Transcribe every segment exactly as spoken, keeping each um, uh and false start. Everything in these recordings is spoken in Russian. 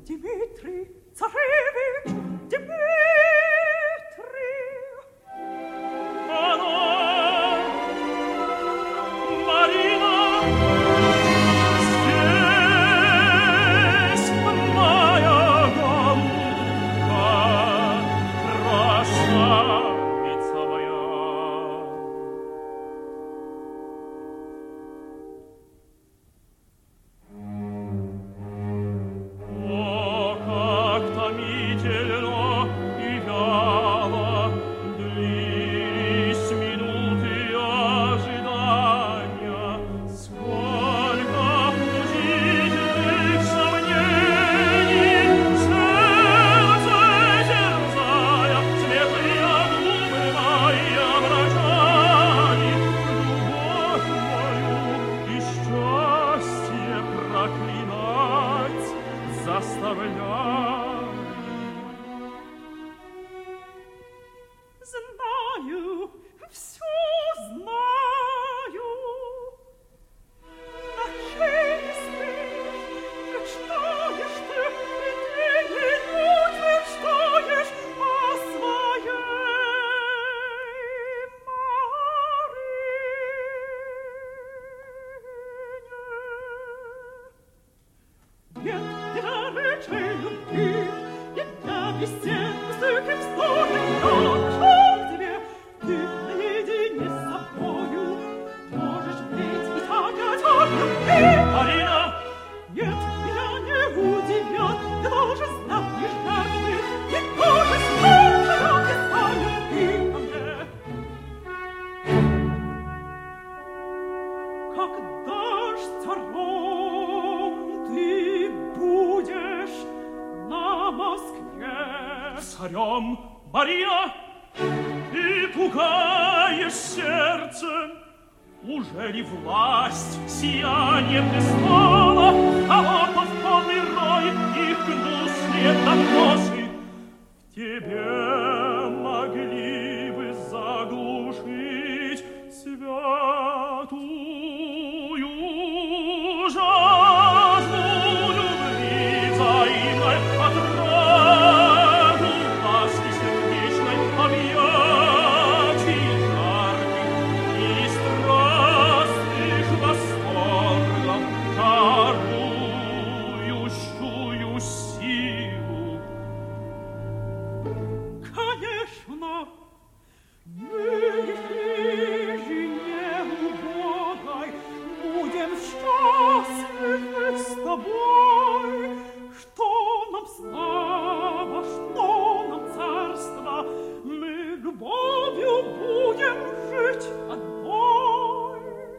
Дмитрий Царевич, Дмитрий! Она, Марина, здесь моя голубка, красавица моя. Знаю, всё знаю. На шее спишь, мечтаешь ты, и ты минут мечтаешь о своей Марине. Нет, для речей любви, нет для бесед высоких стороны, но ты наедине с собою можешь петь и опять о любви. Марина! Нет, меня не удивят, ты тоже знаешь, как ты, ты тоже слушаешь о любви ко мне. Как дождь царом ты будешь на Москве. Царем, Мария! Ты пугаешь сердце, уже ли власть, сияние престола, холопов полный рой, их гнусные доносы в тебе могли бы заглушить святую жажду любви взаимной отраду ласки сердечной объятий жарких и страстных восторгов дарующую силу. Конечно, мы не убогой будем счастливы с тобой. Что нам слава, что нам царство, мы любовью будем жить одной.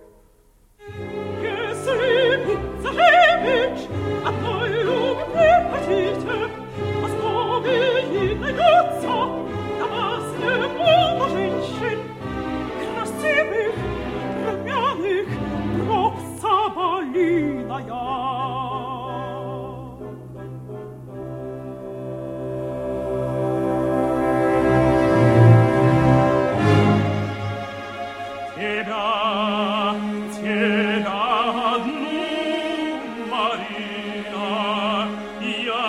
Если вы, царевич, одной любви хотите, в Москве найдется для вас немало женщин, красивых, румяных, кровь соболиная. Тебя, тебя одну, Марина, я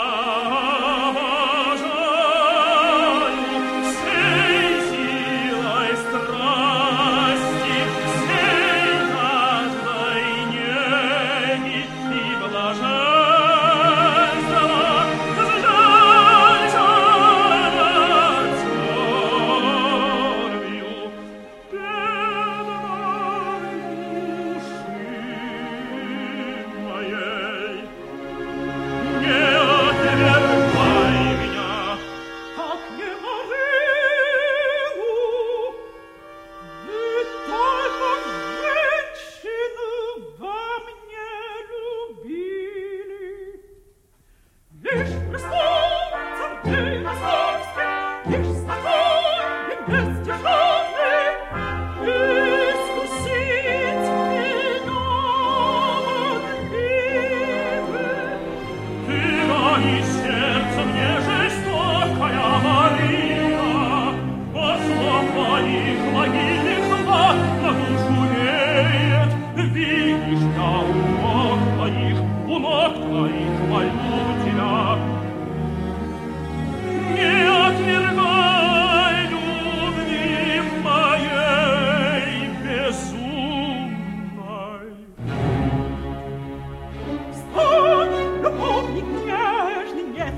обожаю всей силой страсти, всей жаждой неги и блаженства. Сжалься над скорбью бедной души моей. Не отвергай меня, как не Марину. Вы только женщину во мне любили. Лишь Христом, царей московских, лишь святой и бездержавный, искусить меня могли вы. Ты гони сердце мне жестокая Марина, от слов твоих могильных лад на душу веет. Видишь, я у ног твоих, у ног твоих молю тебя,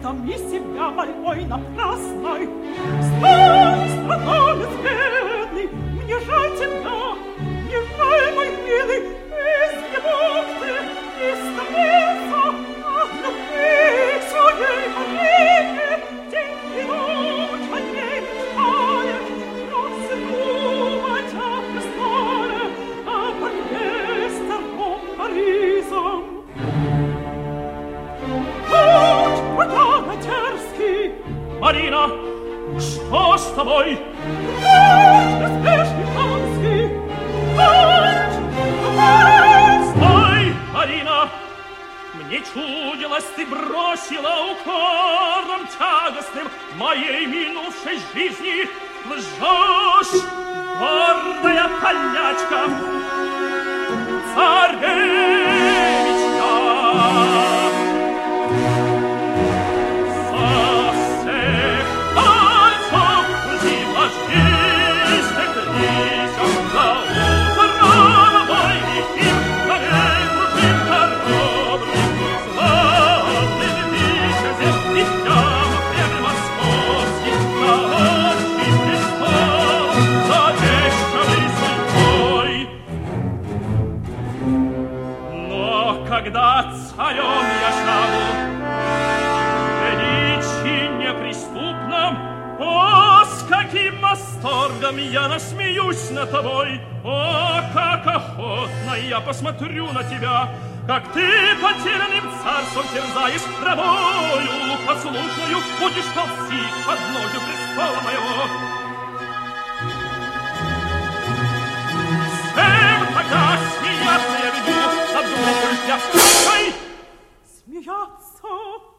томи себя мольбой напрасной. Встань, страдалец бедный, мне жаль тебя, не жаль, мой милый, изнемог ты, истомился от любви к своей Марине, день и ночь о ней мечтаешь, рассыпать о престоле, о борьбе с торгом Паризом. Путь путяга дерзкий. Марина, что с тобой? Путь беспечный хамский. Путь, путь. Стой, Марина! Мне чудилось, ты бросила укором тягостным моей минувшей жизни. Лжешь, гордая полячка, царевичка. Со всех концов крути ложись, ты крися за утро мой эфир, на ней кружит корабль, славным витязем и дням Кремль московский, на отчий престол, завещанный судьбой. Но когда царем я стану, величии неприступном, о, с каким восторгом я насмеюсь над тобой! О, как охотно я посмотрю на тебя, как ты потерянным царством терзаешь рабою послушную, будешь ползти под ноги престола моего. Всем тогда смеяться я веду, над духом я страшной. Смеяться